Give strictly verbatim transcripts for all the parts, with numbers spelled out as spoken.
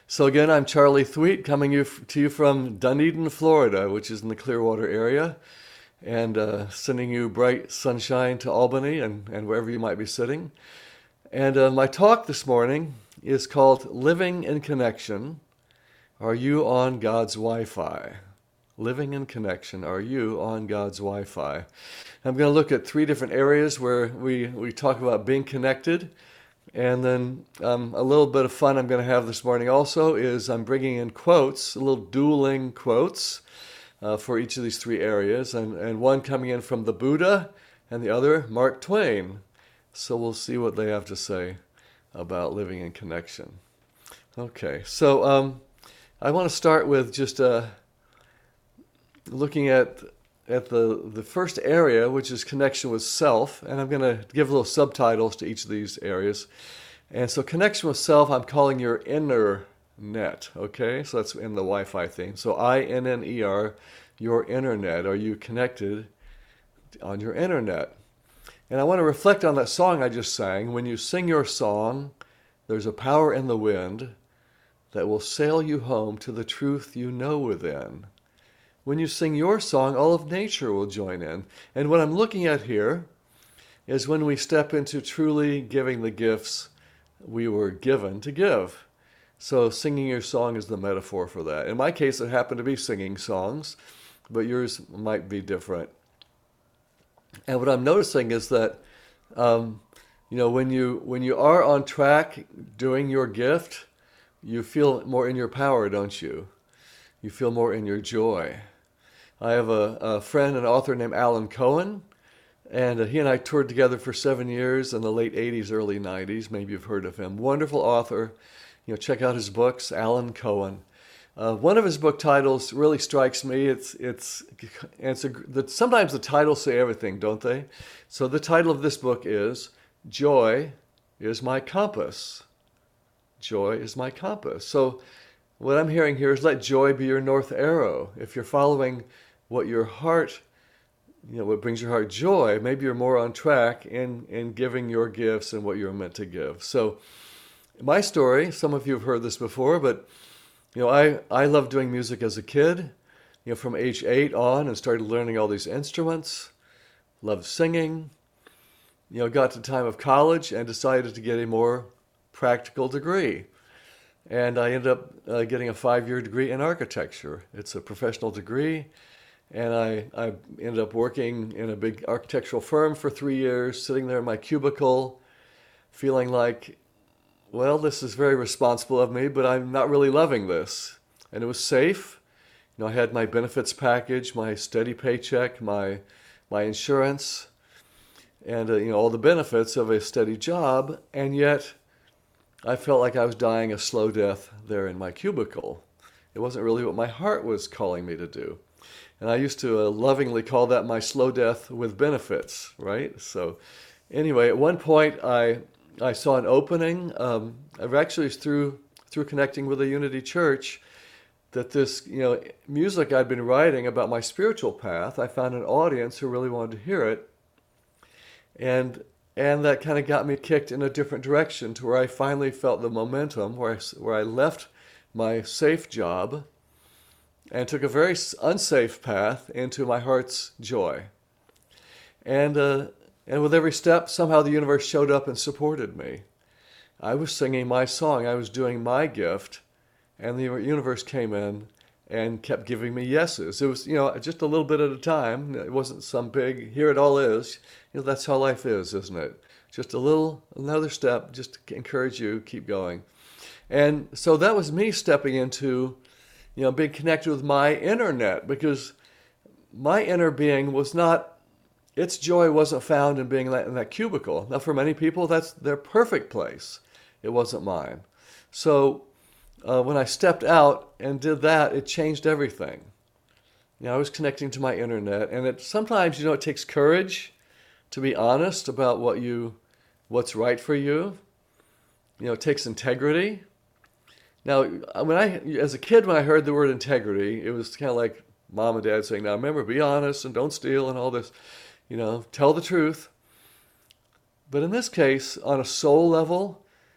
So again, I'm Charlie Thweet, coming you, to you from Dunedin, Florida, which is in the Clearwater area, and uh, sending you bright sunshine to Albany and, and wherever you might be sitting. And uh, my talk this morning is called Living in Connection. Are you on God's Wi-Fi? Living in Connection. Are you on God's Wi-Fi? I'm going to look at three different areas where we, we talk about being connected. And then um, a little bit of fun I'm going to have this morning also is I'm bringing in quotes, a little dueling quotes uh, for each of these three areas, and, and one coming in from the Buddha and the other Mark Twain. So we'll see what they have to say about living in connection. Okay, so um, I want to start with just uh, looking at at the, the first area, which is connection with self, and I'm going to give little subtitles to each of these areas. And so connection with self, I'm calling your inner net, okay? So that's in the Wi-Fi theme. So I N N E R, your internet. Are you connected on your internet? And I want to reflect on that song I just sang. When you sing your song, there's a power in the wind that will sail you home to the truth you know within. When you sing your song, all of nature will join in. And what I'm looking at here is when we step into truly giving the gifts we were given to give. So singing your song is the metaphor for that. In my case, it happened to be singing songs, but yours might be different. And what I'm noticing is that, um, you know, when you when you are on track doing your gift, you feel more in your power, don't you? You feel more in your joy. I have a, a friend, an author named Alan Cohen, and uh, he and I toured together for seven years in the late eighties, early nineties. Maybe you've heard of him. Wonderful author. You know, check out his books, Alan Cohen. Uh, one of his book titles really strikes me. It's it's it's a, the, sometimes the titles say everything, don't they? So the title of this book is "Joy is My Compass." Joy is my compass. So what I'm hearing here is let joy be your north arrow. If you're following what your heart, you know, what brings your heart joy, maybe you're more on track in, in giving your gifts and what you're meant to give. So my story, some of you have heard this before, but you know, I, I loved doing music as a kid, you know, from age eight on, and started learning all these instruments, loved singing, you know, got to the time of college and decided to get a more practical degree. And I ended up uh, getting a five-year degree in architecture. It's a professional degree. And I, I ended up working in a big architectural firm for three years, sitting there in my cubicle, feeling like, well, this is very responsible of me, but I'm not really loving this. And it was safe. You know, I had my benefits package, my steady paycheck, my my insurance, and uh, you know, all the benefits of a steady job. And yet, I felt like I was dying a slow death there in my cubicle. It wasn't really what my heart was calling me to do. And I used to uh, lovingly call that my slow death with benefits, right? So anyway, at one point I I saw an opening. Um, actually, through through connecting with the Unity Church, that this, you know, music I'd been writing about my spiritual path, I found an audience who really wanted to hear it. And And that kind of got me kicked in a different direction to where I finally felt the momentum, where I, where I left my safe job and took a very unsafe path into my heart's joy. And uh, and with every step, somehow the universe showed up and supported me. I was singing my song, I was doing my gift, and the universe came in and kept giving me yeses. It was, you know, just a little bit at a time. It wasn't some big, here it all is. You know, that's how life is, isn't it? Just a little, another step, just to encourage you, keep going. And so that was me stepping into, you know, being connected with my inner net, because my inner being was not, its joy wasn't found in being in that cubicle. Now, for many people, that's their perfect place. It wasn't mine. So uh, when I stepped out and did that, it changed everything. You know, I was connecting to my internet, and it sometimes, you know, it takes courage to be honest about what you, what's right for you. You know, it takes integrity. Now, when I, as a kid, when I heard the word integrity, it was kind of like mom and dad saying, "Now remember, be honest and don't steal and all this. You know, tell the truth." But in this case, on a soul level,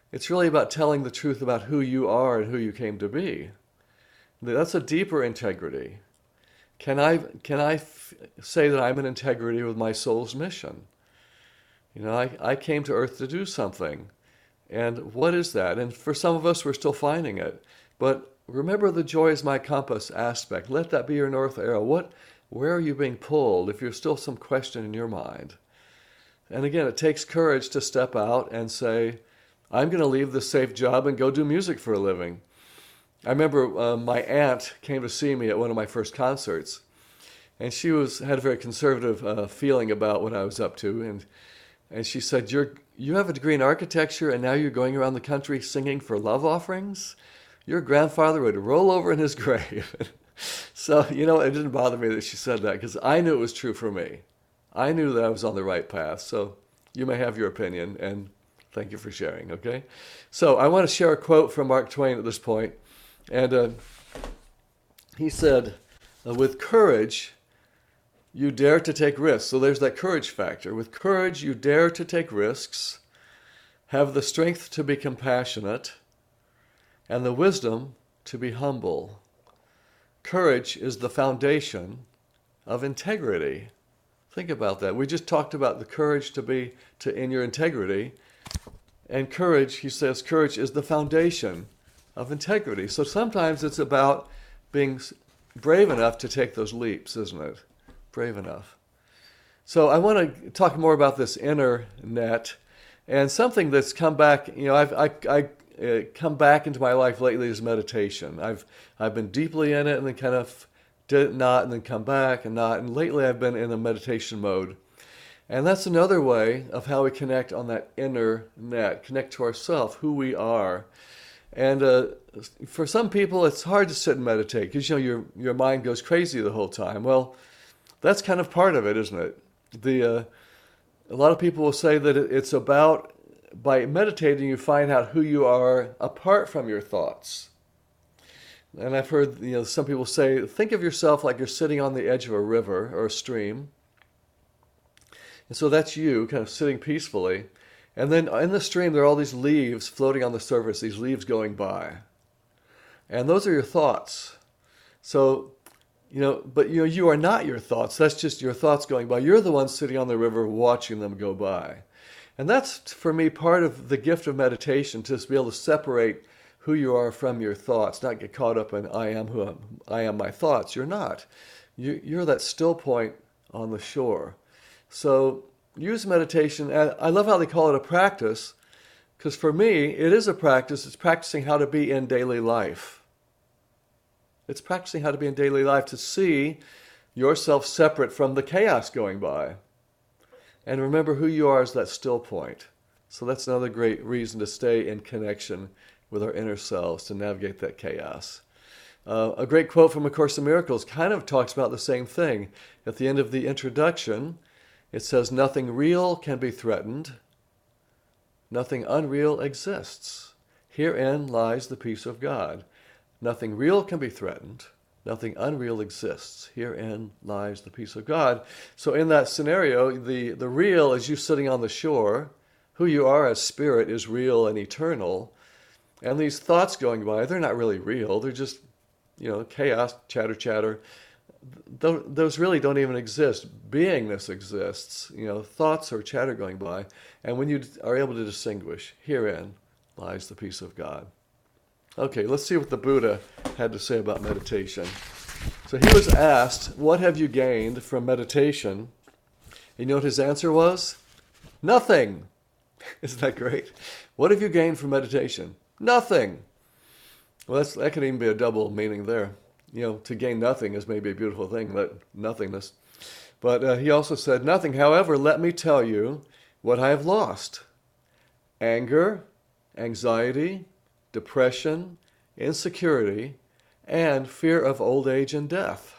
It's really about telling the truth about who you are and who you came to be. That's a deeper integrity. Can I can I f- say that I'm in integrity with my soul's mission? You know, I, I came to earth to do something. And what is that? And for some of us, we're still finding it. But remember the joy is my compass aspect. Let that be your north arrow. What, where are you being pulled if there's still some question in your mind? And again, it takes courage to step out and say, I'm going to leave this safe job and go do music for a living. I remember uh, my aunt came to see me at one of my first concerts, and she was had a very conservative uh, feeling about what I was up to, and and she said, "You're you have a degree in architecture, and now you're going around the country singing for love offerings? Your grandfather would roll over in his grave." So, you know, it didn't bother me that she said that, because I knew it was true for me. I knew that I was on the right path. So you may have your opinion, and thank you for sharing, okay? So I want to share a quote from Mark Twain at this point. And uh, he said, with courage, you dare to take risks. So there's that courage factor. With courage, you dare to take risks, have the strength to be compassionate, and the wisdom to be humble. Courage is the foundation of integrity. Think about that. We just talked about the courage to be to in your integrity. And courage, he says, courage is the foundation of integrity. So sometimes it's about being brave enough to take those leaps, isn't it? Brave enough. So I want to talk more about this inner net, and something that's come back. You know, I've I, I uh, come back into my life lately is meditation. I've I've been deeply in it, and then kind of did not, and then come back and not. And lately I've been in a meditation mode, and that's another way of how we connect on that inner net, connect to ourselves, who we are. And uh, for some people, it's hard to sit and meditate because, you know, your your mind goes crazy the whole time. Well, that's kind of part of it, isn't it? The uh, a lot of people will say that it's about, by meditating, you find out who you are apart from your thoughts. And I've heard, you know, some people say, think of yourself like you're sitting on the edge of a river or a stream. And so that's you, kind of sitting peacefully. And then in the stream, there are all these leaves floating on the surface, these leaves going by. And those are your thoughts. So, you know, but you know, you are not your thoughts. That's just your thoughts going by. You're the one sitting on the river watching them go by. And that's, for me, part of the gift of meditation, to be able to separate who you are from your thoughts, not get caught up in I am who I'm, I am my thoughts. You're not. You, you're that still point on the shore. So use meditation. I love how they call it a practice, because for me, it is a practice. It's practicing how to be in daily life. It's practicing how to be in daily life, to see yourself separate from the chaos going by. And remember who you are as that still point. So that's another great reason to stay in connection with our inner selves, to navigate that chaos. Uh, a great quote from A Course in Miracles kind of talks about the same thing. At the end of the introduction, it says, nothing real can be threatened. Nothing unreal exists. Herein lies the peace of God. Nothing real can be threatened. Nothing unreal exists. Herein lies the peace of God. So in that scenario, the, the real is you sitting on the shore. Who you are as spirit is real and eternal. And these thoughts going by, they're not really real. They're just, you know, chaos, chatter, chatter. Those really don't even exist. Beingness exists. You know, thoughts or chatter going by. And when you are able to distinguish, herein lies the peace of God. Okay, let's see what the Buddha had to say about meditation. So he was asked, what have you gained from meditation? And you know what his answer was? Nothing. Isn't that great? What have you gained from meditation? Nothing. Well, that's, that could even be a double meaning there. You know, to gain nothing is maybe a beautiful thing, but nothingness. But uh, he also said, nothing. However, let me tell you what I have lost. Anger, anxiety, depression, insecurity, and fear of old age and death.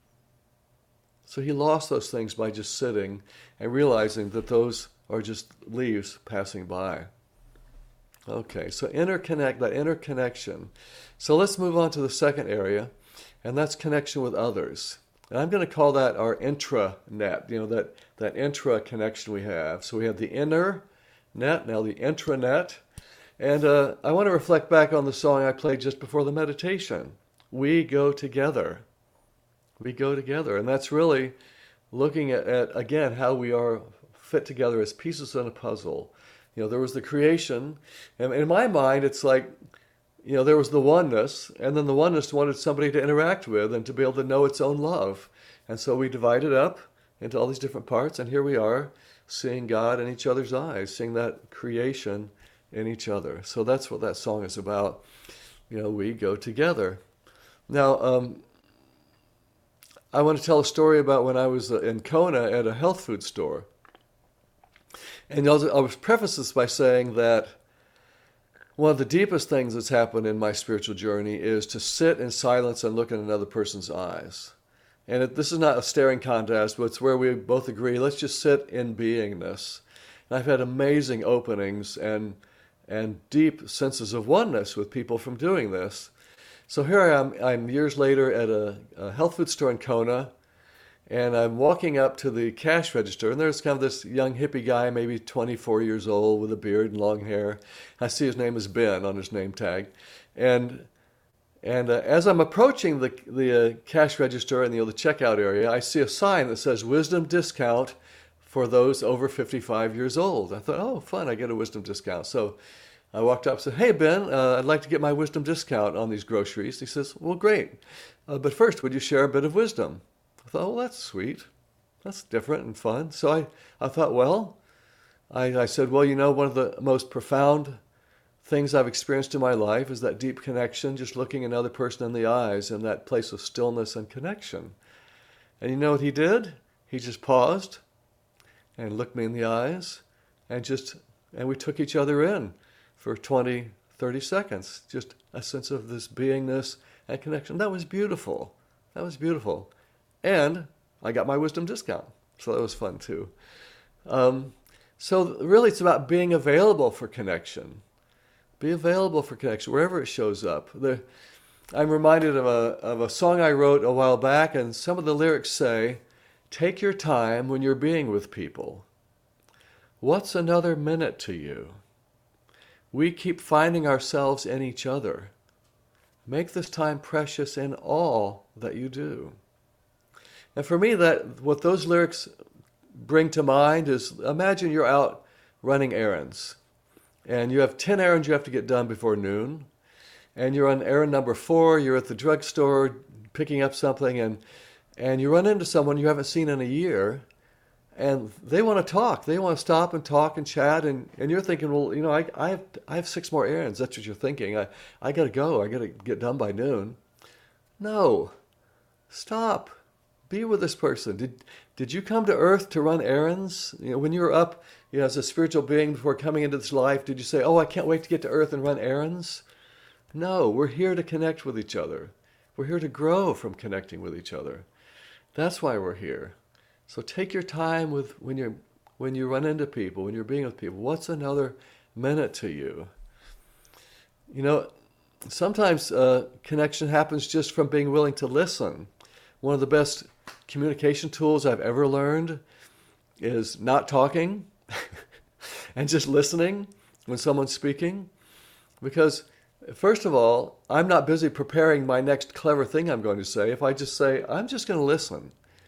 So he lost those things by just sitting and realizing that those are just leaves passing by. Okay, so interconnect, that interconnection. So let's move on to the second area, and that's connection with others. And I'm going to call that our intranet, you know, that, that intra connection we have. So we have the inner net, now the intranet. And uh, I want to reflect back on the song I played just before the meditation. We go together. We go together. And that's really looking at, at, again, how we are fit together as pieces in a puzzle. You know, there was the creation, and in my mind, it's like, you know, there was the oneness, and then the oneness wanted somebody to interact with and to be able to know its own love. And so we divided up into all these different parts, and here we are, seeing God in each other's eyes, seeing that creation in each other. So that's what that song is about. You know, we go together. Now, um, I want to tell a story about when I was in Kona at a health food store. And I was preface this by saying that one of the deepest things that's happened in my spiritual journey is to sit in silence and look in another person's eyes. And it, this is not a staring contest, but it's where we both agree, let's just sit in beingness. And I've had amazing openings and and deep senses of oneness with people from doing this. So here I am, I'm years later at a, a health food store in Kona, and I'm walking up to the cash register, and there's kind of this young hippie guy, maybe twenty-four years old, with a beard and long hair. I see his name is Ben on his name tag. And and uh, as I'm approaching the the uh, cash register and the, the checkout area, I see a sign that says Wisdom Discount for those over fifty-five years old. I thought, oh, fun, I get a wisdom discount. So I walked up and said, hey, Ben, uh, I'd like to get my wisdom discount on these groceries. He says, well, great. Uh, but first, would you share a bit of wisdom? I thought, well, that's sweet. That's different and fun. So I, I thought, well, I, I said, well, you know, one of the most profound things I've experienced in my life is that deep connection, just looking another person in the eyes in that place of stillness and connection. And you know what he did? He just paused and looked me in the eyes and just, and we took each other in for twenty, thirty seconds. Just a sense of this beingness and connection. That was beautiful. That was beautiful. And I got my wisdom discount. So that was fun too. Um, so really it's about being available for connection. Be available for connection wherever it shows up. The, I'm reminded of a, of a song I wrote a while back, and some of the lyrics say, take your time when you're being with people. What's another minute to you? We keep finding ourselves in each other. Make this time precious in all that you do. And for me, that what those lyrics bring to mind is, imagine you're out running errands, and you have ten errands you have to get done before noon, and you're on errand number four, you're at the drugstore picking up something, and, and you run into someone you haven't seen in a year, and they want to talk. They want to stop and talk and chat, and, and you're thinking, well, you know, I, I, have, I have six more errands. That's what you're thinking. I, I got to go. I got to get done by noon. No. Stop. Be with this person. Did did you come to earth to run errands? You know, when you were up, you know, as a spiritual being before coming into this life, did you say, oh, I can't wait to get to earth and run errands? No, we're here to connect with each other. We're here to grow from connecting with each other. That's why we're here. So take your time with when you're when you run into people, when you're being with people. What's another minute to you? You know, sometimes uh, connection happens just from being willing to listen. One of the best communication tools I've ever learned is not talking and just listening when someone's speaking. Because, first of all, I'm not busy preparing my next clever thing I'm going to say. If I just say, I'm just going to listen.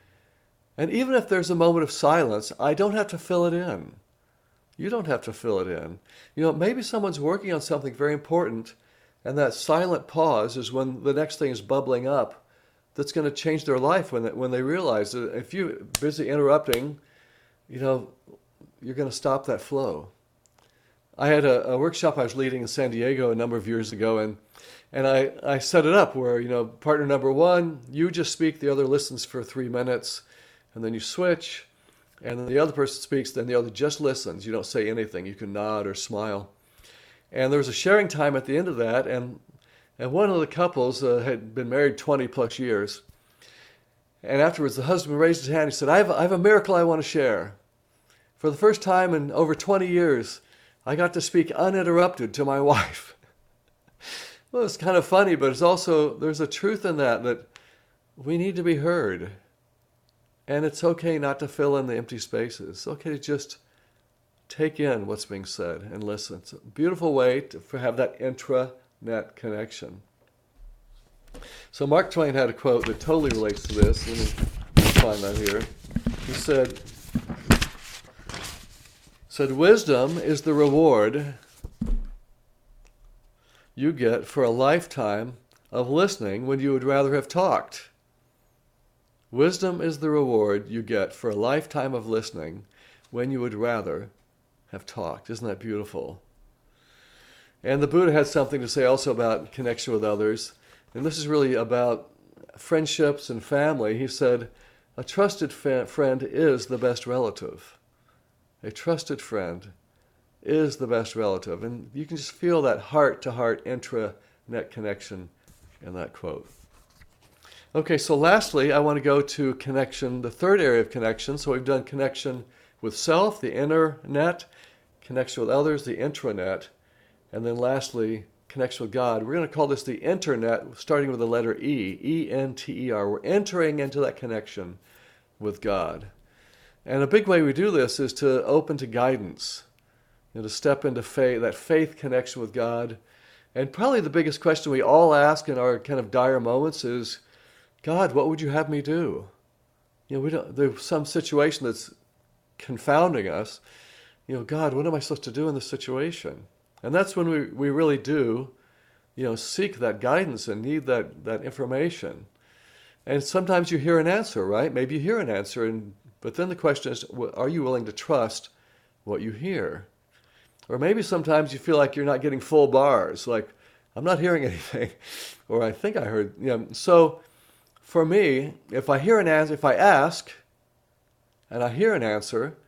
And even if there's a moment of silence, I don't have to fill it in. You don't have to fill it in. You know, maybe someone's working on something very important, and that silent pause is when the next thing is bubbling up that's going to change their life when they, when they realize that if you're busy interrupting, you know, you're going to stop that flow. I had a, a workshop I was leading in San Diego a number of years ago, and and I, I set it up where, you know, partner number one, you just speak, the other listens for three minutes, and then you switch, and then the other person speaks, then the other just listens. You don't say anything. You can nod or smile. And there was a sharing time at the end of that, and And one of the couples uh, had been married twenty plus years. And afterwards, the husband raised his hand. He said, I have, I have a miracle I want to share. For the first time in over twenty years, I got to speak uninterrupted to my wife. Well, it's kind of funny, but it's also, there's a truth in that, that we need to be heard. And it's okay not to fill in the empty spaces. It's okay to just take in what's being said and listen. It's a beautiful way to have that intranet connection. So Mark Twain had a quote that totally relates to this. Let me find that here. He said, said, wisdom is the reward you get for a lifetime of listening when you would rather have talked. Wisdom is the reward you get for a lifetime of listening when you would rather have talked. Isn't that beautiful? And the Buddha had something to say also about connection with others. And this is really about friendships and family. He said, a trusted fa- friend is the best relative. A trusted friend is the best relative. And you can just feel that heart-to-heart intranet connection in that quote. Okay, so lastly, I want to go to connection, the third area of connection. So we've done connection with self, the inner net, connection with others, the intranet, and then lastly, connection with God. We're going to call this the internet, starting with the letter E, E N T E R. We're entering into that connection with God. And a big way we do this is to open to guidance, you know, to step into faith, that faith connection with God. And probably the biggest question we all ask in our kind of dire moments is, God, what would you have me do? You know, we don't, there's some situation that's confounding us. You know, God, what am I supposed to do in this situation? And that's when we, we really do, you know, seek that guidance and need that, that information. And sometimes you hear an answer, right? Maybe you hear an answer, and but then the question is, are you willing to trust what you hear? Or maybe sometimes you feel like you're not getting full bars, like, I'm not hearing anything, or I think I heard, you know. So for me, if I hear an answer, if I ask, and I hear an answer,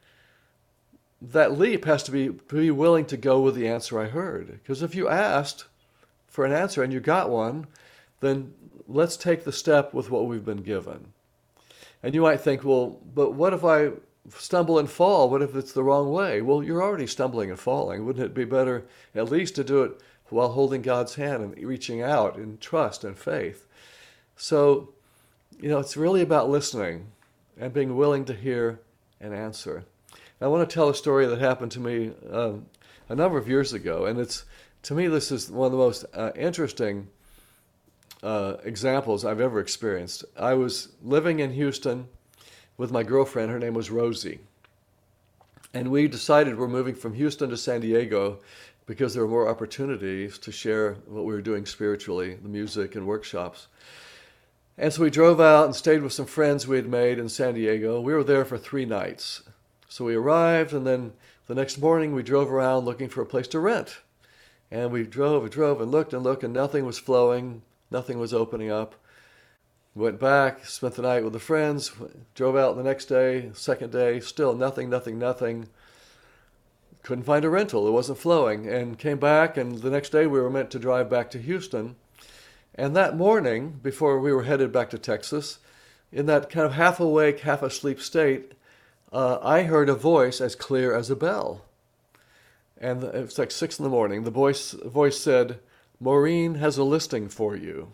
that leap has to be be willing to go with the answer I heard. Because if you asked for an answer and you got one, then let's take the step with what we've been given. And you might think, well, but what if I stumble and fall? What if it's the wrong way? Well, you're already stumbling and falling. Wouldn't it be better at least to do it while holding God's hand and reaching out in trust and faith? So, you know, it's really about listening and being willing to hear and answer. I want to tell a story that happened to me um, a number of years ago, and it's, to me, this is one of the most uh, interesting uh, examples I've ever experienced. I was living in Houston with my girlfriend. Her name was Rosie, and we decided we're moving from Houston to San Diego because there were more opportunities to share what we were doing spiritually, the music and workshops. And so we drove out and stayed with some friends we had made in San Diego. We were there for three nights. So we arrived, and then the next morning we drove around looking for a place to rent. And we drove and drove and looked and looked, and nothing was flowing, nothing was opening up. Went back, spent the night with the friends, drove out the next day, second day, still nothing, nothing, nothing. Couldn't find a rental, it wasn't flowing. And came back, and the next day we were meant to drive back to Houston. And that morning, before we were headed back to Texas, in that kind of half awake, half asleep state, Uh, I heard a voice as clear as a bell. And it was like six in the morning. The voice, voice said, Maureen has a listing for you.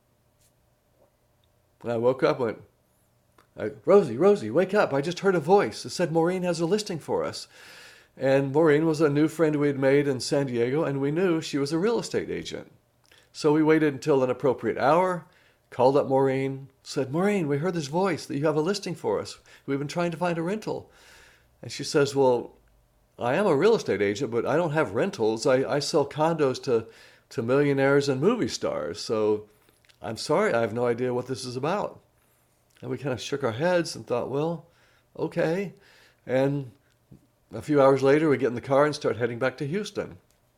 And I woke up and went, I, Rosie, Rosie, wake up. I just heard a voice. It said Maureen has a listing for us. And Maureen was a new friend we had made in San Diego, and we knew she was a real estate agent. So we waited until an appropriate hour, called up Maureen, said, Maureen, we heard this voice that you have a listing for us. We've been trying to find a rental. And she says, well, I am a real estate agent, but I don't have rentals. I, I sell condos to, to millionaires and movie stars. So I'm sorry, I have no idea what this is about. And we kind of shook our heads and thought, well, okay. And a few hours later, we get in the car and start heading back to Houston.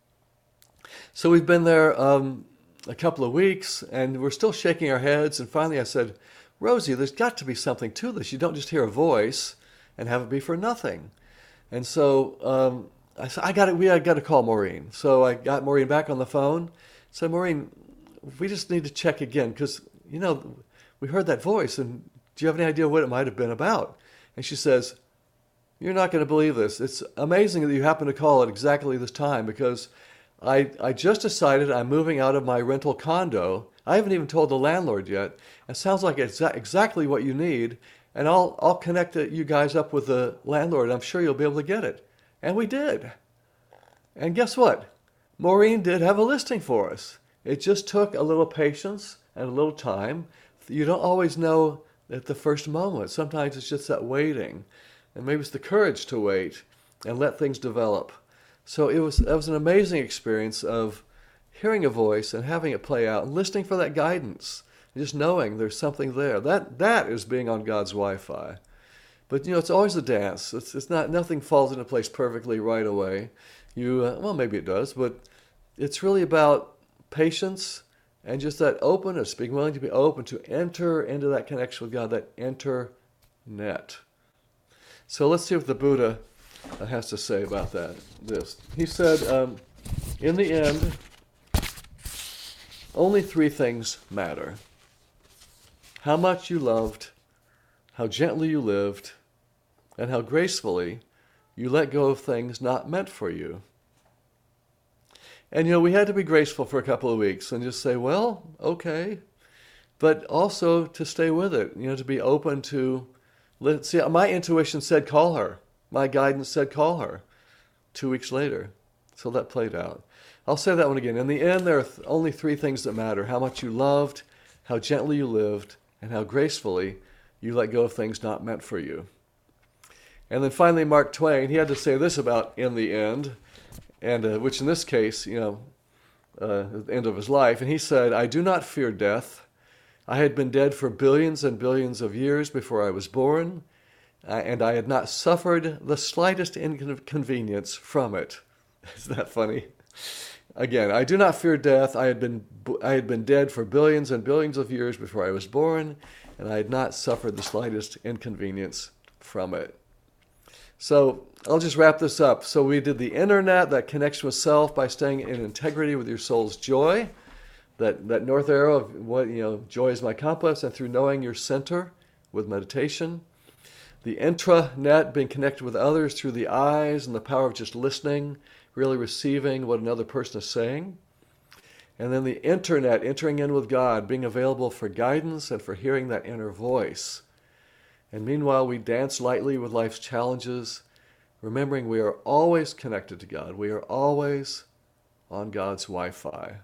So we've been there um, a couple of weeks, and we're still shaking our heads. And finally I said, Rosie, there's got to be something to this. You don't just hear a voice and have it be for nothing. And so um, I said, I got it. We I got to call Maureen. So I got Maureen back on the phone. Said, Maureen, we just need to check again because, you know, we heard that voice, and do you have any idea what it might have been about? And she says, you're not going to believe this. It's amazing that you happen to call at exactly this time because I, I just decided I'm moving out of my rental condo. I haven't even told the landlord yet. It sounds like it's exactly what you need, and I'll I'll connect you guys up with the landlord. I'm sure you'll be able to get it. And we did. And guess what? Maureen did have a listing for us. It just took a little patience and a little time. You don't always know at the first moment. Sometimes it's just that waiting. And maybe it's the courage to wait and let things develop. So it was, it was an amazing experience of hearing a voice and having it play out and listening for that guidance. Just knowing there's something there. That that is being on God's Wi-Fi. But, you know, it's always a dance. It's, it's not, nothing falls into place perfectly right away. You, uh, well, maybe it does, but it's really about patience and just that openness, being willing to be open to enter into that connection with God, that internet. So let's see what the Buddha has to say about that. This he said, um, in the end, only three things matter: how much you loved, how gently you lived, and how gracefully you let go of things not meant for you. And, you know, we had to be graceful for a couple of weeks and just say, well, okay. But also to stay with it, you know, to be open to, let's see, my intuition said call her. My guidance said call her two weeks later. So that played out. I'll say that one again. In the end, there are th- only three things that matter: how much you loved, how gently you lived, and how gracefully you let go of things not meant for you. And then finally, Mark Twain, he had to say this about in the end, and uh, which in this case, you know, uh, at the end of his life, and he said, I do not fear death. I had been dead for billions and billions of years before I was born, uh, and I had not suffered the slightest inconvenience from it. Isn't that funny? Again, I do not fear death. I had been I had been dead for billions and billions of years before I was born, and I had not suffered the slightest inconvenience from it. So I'll just wrap this up. So we did the internet, that connection with self by staying in integrity with your soul's joy, that, that north arrow of what, you know, joy is my compass, and through knowing your center with meditation. The intranet, being connected with others through the eyes and the power of just listening, really receiving what another person is saying. And then the internet, entering in with God, being available for guidance and for hearing that inner voice. And meanwhile, we dance lightly with life's challenges, remembering we are always connected to God. We are always on God's Wi-Fi.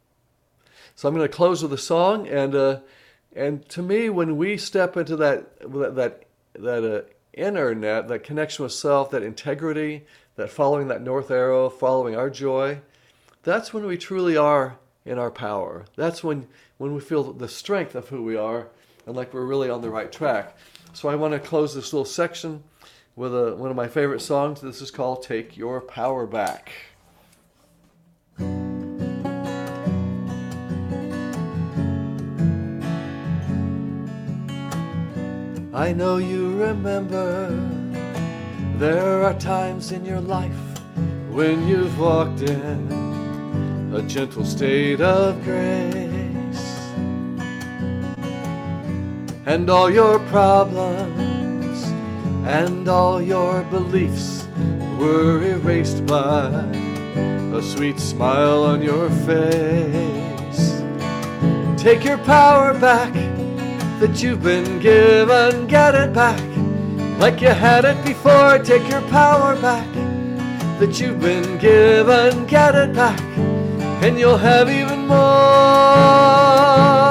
So I'm going to close with a song, and uh, and to me, when we step into that that that uh, internet, that connection with self, that integrity, that following that north arrow, following our joy, that's when we truly are in our power. That's when when we feel the strength of who we are, and like we're really on the right track. So I want to close this little section with a, one of my favorite songs. This is called Take Your Power Back. I know you remember there are times in your life when you've walked in a gentle state of grace, and all your problems and all your beliefs were erased by a sweet smile on your face. Take your power back that you've been given, get it back like you had it before. Take your power back that you've been given, get it back, and you'll have even more.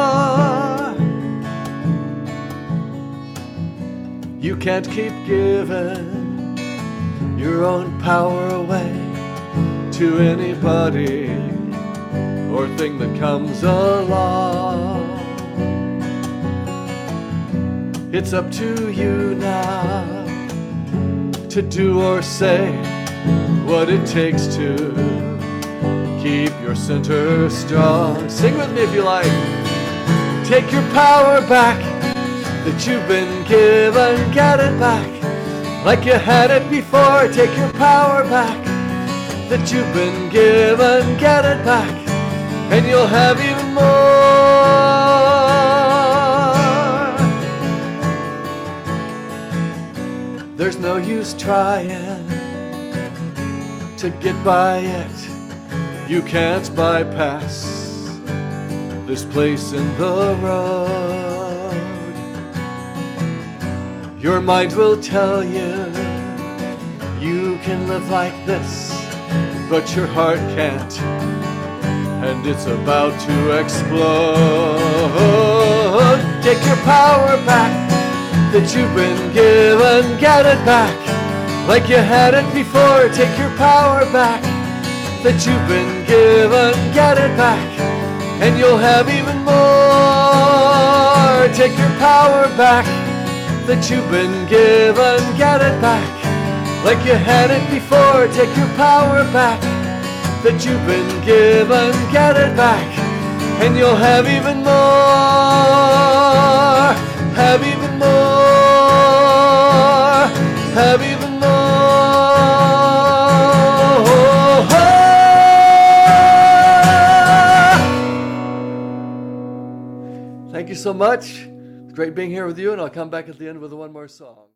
You can't keep giving your own power away to anybody or thing that comes along. It's up to you now to do or say what it takes to keep your center strong. Sing with me if you like. Take your power back that you've been given, get it back like you had it before. Take your power back that you've been given, get it back, and you'll have even more. There's no use trying to get by it. You can't bypass this place in the road. Your mind will tell you You can live like this, but your heart can't, and it's about to explode. Take your power back that you've been given, get it back like you had it before. Take your power back that you've been given, get it back, and you'll have even more. Take your power back that you've been given, get it back like you had it before. Take your power back that you've been given, get it back, and you'll have even more, have even more, have even more. Thank you so much. It's great being here with you, and I'll come back at the end with one more song.